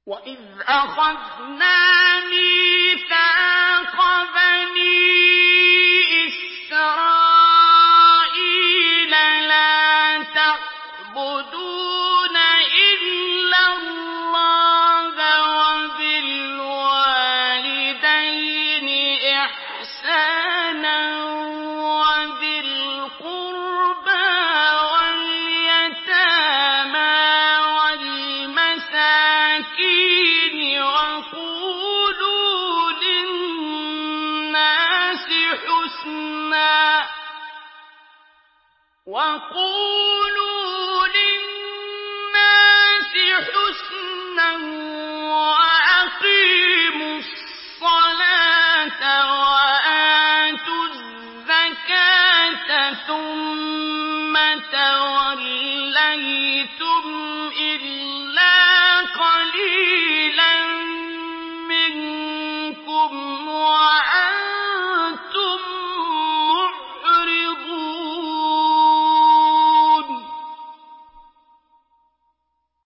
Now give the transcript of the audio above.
وَإِذْ أَخَذْنَا مِيثَاقَ بَنِي إِسْرَائِيلَ لَا تَعْبُدُونَ إِلَّا اللَّهَ وَبِالْوَالِدَيْنِ إِحْسَانًا وَذِي الْقُرْبَىٰ وَالْيَتَامَىٰ وَالْمَسَاكِينِ وَقُولُوا لِلنَّاسِ حُسْنًا وَأَقِيمُوا الصَّلَاةَ وَآتُوا الزَّكَاةَ ثُمَّ